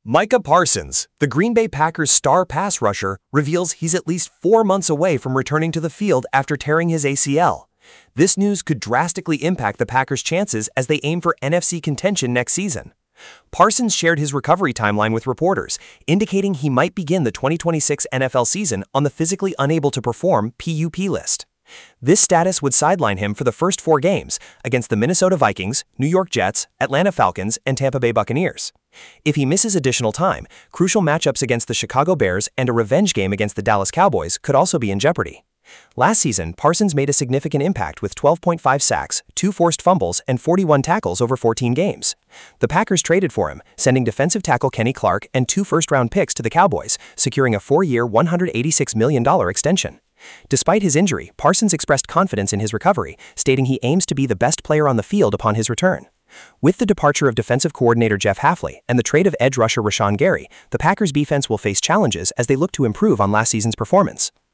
Micah Parsons, the Green Bay Packers' star pass rusher, reveals he's at least 4 months away from returning to the field after tearing his ACL. This news could drastically impact the Packers' chances as they aim for NFC contention next season. Parsons shared his recovery timeline with reporters, indicating he might begin the 2026 NFL season on the physically unable to perform PUP list. This status would sideline him for the first 4 games against the Minnesota Vikings, New York Jets, Atlanta Falcons, and Tampa Bay Buccaneers. If he misses additional time, crucial matchups against the Chicago Bears and a revenge game against the Dallas Cowboys could also be in jeopardy. Last season, Parsons made a significant impact with 12.5 sacks, 2 forced fumbles, and 41 tackles over 14 games. The Packers traded for him, sending defensive tackle Kenny Clark and 2 first-round picks to the Cowboys, securing a 4-year, $186 million extension. Despite his injury, Parsons expressed confidence in his recovery, stating he aims to be the best player on the field upon his return. With the departure of defensive coordinator Jeff Hafley and the trade of edge rusher Rashawn Gary, the Packers' defense will face challenges as they look to improve on last season's performance.